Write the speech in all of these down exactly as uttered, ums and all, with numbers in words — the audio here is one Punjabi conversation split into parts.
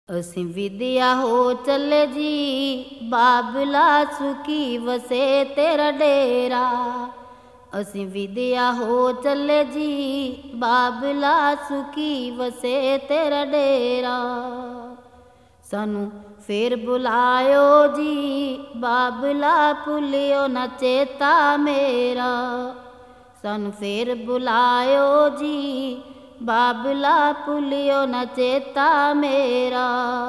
ਅਸੀਂ ਵਿਦਿਆ ਹੋ ਚੱਲੇ ਜੀ, ਬਾਬਲਾ ਸੁਖੀ ਵਸੇ ਤੇਰਾ ਡੇਰਾ। ਅਸੀਂ ਵਿਦਿਆ ਹੋ ਚੱਲੇ ਜੀ, ਬਾਬਲਾ ਸੁਖੀ ਵਸੇ ਤੇਰਾ ਡੇਰਾ। ਸਾਨੂੰ ਫੇਰ ਬੁਲਾਇਓ ਜੀ, ਬਾਬਲਾ ਭੁੱਲਿਓ ਨਾ ਚੇਤਾ ਮੇਰਾ। ਸਾਨੂੰ ਫੇਰ ਬੁਲਾਇਓ ਜੀ, ਬਾਬਲਾ ਭੁੱਲਿਓ ਨਾ ਚੇਤਾ ਮੇਰਾ।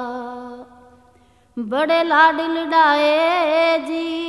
ਬੜੇ ਲਾਡ ਲਡਾਏ ਜੀ,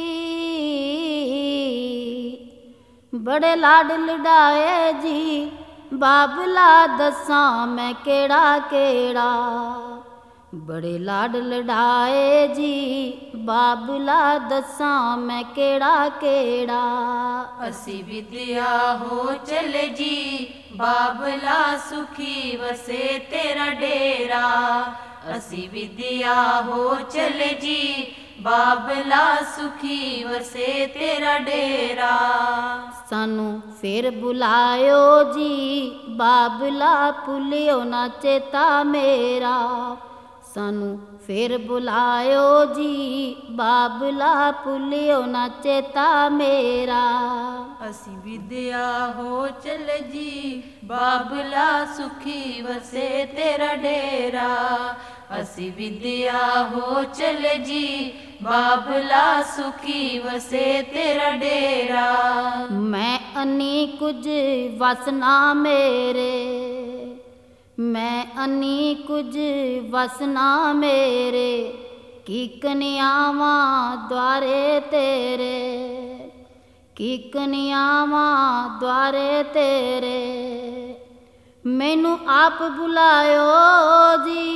ਬੜੇ ਲਾਡ ਲਡਾਏ ਜੀ, ਬਾਬਲਾ ਦੱਸਾਂ ਮੈਂ ਕਿਹੜਾ ਕਿਹੜਾ। ਬੜੇ ਲਾਡ ਲਡਾਏ ਜੀ, ਬਾਬਲਾ ਦੱਸਾਂ ਮੈਂ ਕਿਹੜਾ ਕਿਹੜਾ। ਅਸੀਂ ਵਿਦਿਆ ਹੋ ਚੱਲੇ ਜੀ, ਬਾਬਲਾ ਸੁਖੀ ਵਸੇ ਤੇਰਾ ਡੇਰਾ। ਅਸੀਂ ਵਿਦਿਆ ਹੋ ਚੱਲੇ ਜੀ, ਬਾਬਲਾ ਸੁਖੀ ਵਸੇ ਤੇਰਾ ਡੇਰਾ। ਸਾਨੂੰ ਫੇਰ ਬੁਲਾਇਓ ਜੀ, ਬਾਬਲਾ ਭੁੱਲਿਓ ਨਾ ਚੇਤਾ ਮੇਰਾ। ਸਾਨੂੰ ਫੇਰ ਬੁਲਾਇਓ ਜੀ, ਬਾਬਲਾ ਭੁੱਲਿਓ ਨਾ ਚੇਤਾ ਮੇਰਾ। ਅਸੀਂ ਵਿਦਿਆ ਹੋ ਚੱਲੇ ਜੀ, ਬਾਬਲਾ ਸੁਖੀ ਵਸੇ ਤੇਰਾ ਡੇਰਾ। ਅਸੀਂ ਵਿਦਿਆ ਹੋ ਚੱਲੇ ਜੀ, ਬਾਬਲਾ ਸੁਖੀ ਵਸੇ ਤੇਰਾ ਡੇਰਾ। ਮੈਂ ਅੰਨੀ ਕੁਝ ਵਸ ਨਾ ਮੇਰੇ, ਮੈਂ ਅੰਨੀ ਕੁਝ ਵਸ ਨਾ ਮੇਰੇ। ਕੀਕਨ ਆਵਾਂ ਦੁਆਰੇ ਤੇਰੇ, ਕੀਕਨ ਆਵਾਂ ਦੁਆਰੇ ਤੇਰੇ। ਮੈਨੂੰ ਆਪ ਬੁਲਾਇਓ ਜੀ,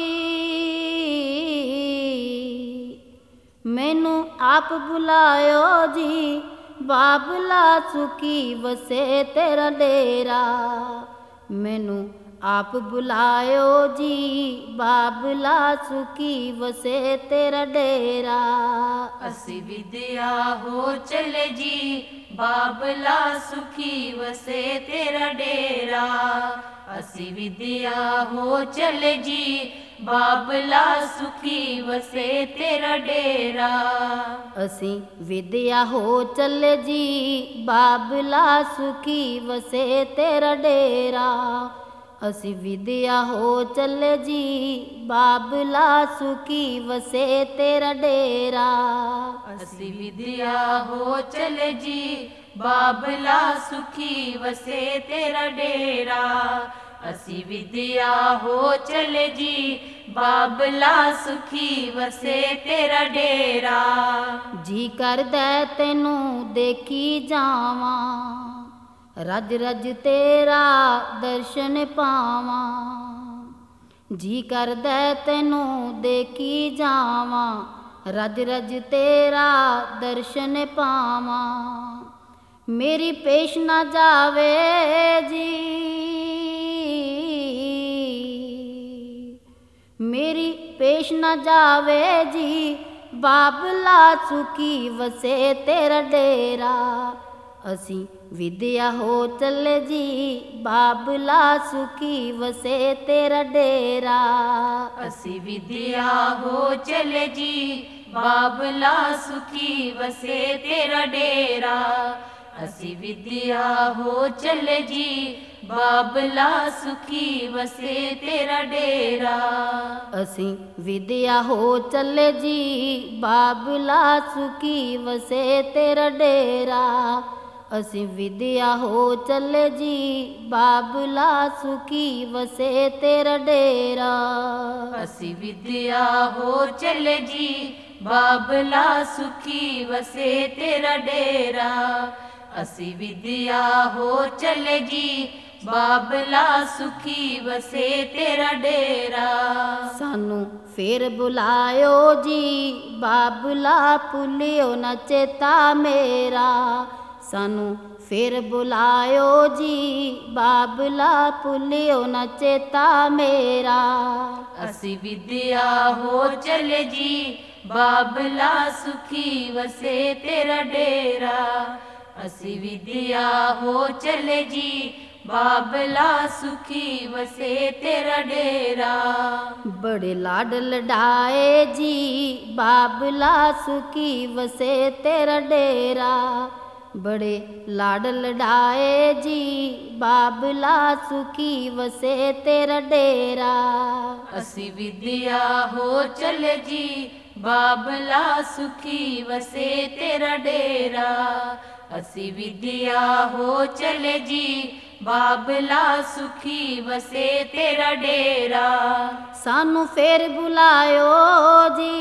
ਮੈਨੂੰ ਆਪ ਬੁਲਾਇਓ ਜੀ, ਬਾਬਲਾ ਸੁਖੀ ਵਸੇ ਤੇਰਾ ਡੇਰਾ। ਮੈਨੂੰ ਆਪ ਬੁਲਾਇਓ ਜੀ, ਬਾਬਲਾ ਸੁਖੀ ਵਸੇ ਤੇਰਾ ਡੇਰਾ। ਅਸੀਂ ਵਿਦਿਆ ਹੋ ਚੱਲੇ ਜੀ, ਬਾਬਲਾ ਸੁਖੀ ਵਸੇ ਤੇਰਾ ਡੇਰਾ। ਅਸੀਂ ਵਿਦਿਆ ਹੋ ਚੱਲੇ ਜੀ, ਬਾਬਲਾ ਸੁਖੀ ਵਸੇ ਤੇਰਾ ਡੇਰਾ। ਅਸੀਂ ਵਿਦਿਆ ਹੋ ਚੱਲੇ ਜੀ, ਬਾਬਲਾ ਸੁਖੀ ਵਸੇ ਤੇਰਾ ਡੇਰਾ। ਅਸੀਂ ਵਿਦਿਆ ਹੋ ਚੱਲੇ ਜੀ, ਬਾਬਲਾ ਸੁਖੀ ਵਸੇ ਤੇਰਾ ਡੇਰਾ। ਅਸੀਂ ਵਿਦਿਆ ਹੋ ਚੱਲੇ ਜੀ, ਬਾਬਲਾ ਸੁਖੀ ਵਸੇ ਤੇਰਾ ਡੇਰਾ। ਅਸੀਂ ਵਿਦਿਆ ਹੋ ਚੱਲੇ ਜੀ, ਬਾਬਲਾ ਸੁਖੀ ਵਸੇ ਤੇਰਾ ਡੇਰਾ। ਜੀ ਕਰਦਾ ਤੈਨੂੰ ਦੇਖੀ ਜਾਵਾਂ, ਰਜ ਰਜ ਤੇਰਾ ਦਰਸ਼ਨ ਪਾਵਾਂ। ਜੀ ਕਰਦਾ ਤੈਨੂੰ ਦੇਖੀ ਜਾਵਾਂ, ਰਜ ਰਜ ਤੇਰਾ ਦਰਸ਼ਨ ਪਾਵਾਂ। ਮੇਰੀ ਪੇਸ਼ ਨਾ ਜਾਵੇ ਜੀ, ਮੇਰੀ ਪੇਸ਼ ਨਾ ਜਾਵੇ ਜੀ, ਬਾਬਲਾ ਸੁਖੀ ਵਸੇ ਤੇਰਾ ਡੇਰਾ। ਅਸੀਂ ਵਿਦਿਆ ਹੋ ਚੱਲੇ ਜੀ, ਬਾਬਲਾ ਸੁਖੀ ਵਸੇ ਤੇਰਾ ਡੇਰਾ। ਅਸੀਂ ਵਿਦਿਆ ਹੋ ਚੱਲੇ ਜੀ, ਬਾਬਲਾ ਸੁਖੀ ਵਸੇ ਤੇਰਾ ਡੇਰਾ। ਅਸੀਂ ਵਿਦਿਆ ਹੋ ਚੱਲੇ ਜੀ, ਬਾਬਲਾ ਸੁਖੀ ਵਸੇ ਤੇਰਾ ਡੇਰਾ। ਅਸੀਂ ਵਿਦਿਆ ਹੋ ਚੱਲੇ ਜੀ, ਬਾਬਲਾ ਸੁਖੀ ਵਸੇ ਤੇਰਾ ਡੇਰਾ। ਅਸੀਂ ਵਿਦਿਆ ਹੋ ਚੱਲੇ ਜੀ, ਬਾਬਲਾ ਸੁਖੀ ਵਸੇ ਤੇਰਾ ਡੇਰਾ। ਅਸੀਂ ਵਿਦਿਆ ਹੋ ਚੱਲੇ ਜੀ, ਬਾਬਲਾ ਸੁਖੀ ਵਸੇ ਤੇਰਾ ਡੇਰਾ। ਅਸੀਂ ਵਿਦਿਆ ਹੋ ਚੱਲੇ ਜੀ, ਬਾਬਲਾ ਸੁਖੀ ਵਸੇ ਤੇਰਾ ਡੇਰਾ। ਸਾਨੂੰ ਫੇਰ ਬੁਲਾਇਓ ਜੀ, ਬਾਬਲਾ ਭੁੱਲਿਓ ਨਾ ਚੇਤਾ ਮੇਰਾ। ਸਾਨੂੰ ਫੇਰ ਬੁਲਾਇਓ ਜੀ, ਬਾਬਲਾ ਭੁੱਲਿਓ ਨਾ ਚੇਤਾ ਮੇਰਾ। ਅਸੀਂ ਵਿਦਿਆ ਹੋ ਚੱਲੇ ਜੀ, ਬਾਬਲਾ ਸੁਖੀ ਵਸੇ ਤੇਰਾ ਡੇਰਾ। ਅਸੀਂ ਵਿਦਿਆ ਹੋ ਚੱਲੇ ਜੀ, ਬਾਬਲਾ ਸੁਖੀ ਵਸੇ ਤੇਰਾ ਡੇਰਾ। बड़े लाड लडाए जी बाबला सुखी वसे तेरा डेरा। बड़े लाड लडाए जी बाबला सुखी वसे तेरा डेरा। असी विद्या हो चले जी बाबला सुखी वसे तेरा डेरा। असी विद्या हो चले जी बाबला सुखी वसे तेरा डेरा। सानू फेर बुलायो जी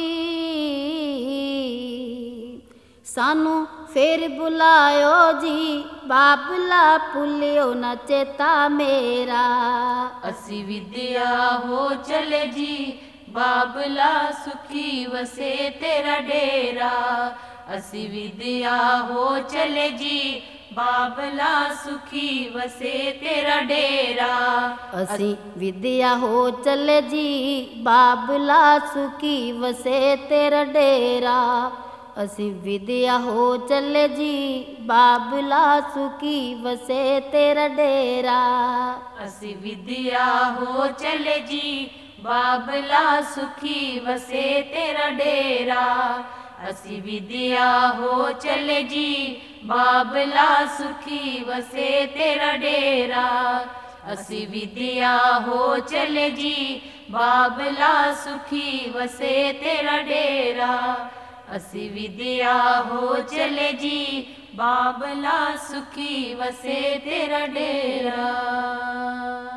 सानू फेर बुलायो जी बाबला भुलियो न चेता मेरा। असी विद्या हो चले जी बाबला सुखी वसे तेरा डेरा। असी विद्या हो चले जी बाबला सुखी वसे तेरा डेरा। असी विद्या हो चले जी बाबला सुखी वसे तेरा डेरा। असी विद्या हो चले जी बाबला सुखी वसे तेरा डेरा। असी विद्या हो चले जी बाबला सुखी वसे तेरा डेरा। असी विद्या हो चले जी बाबला सुखी वसे तेरा डेरा। असी विद्या हो चले जी बाबला सुखी वसे तेरा डेरा। असी विद्या हो चले जी बाबला सुखी वसे तेरा डेरा।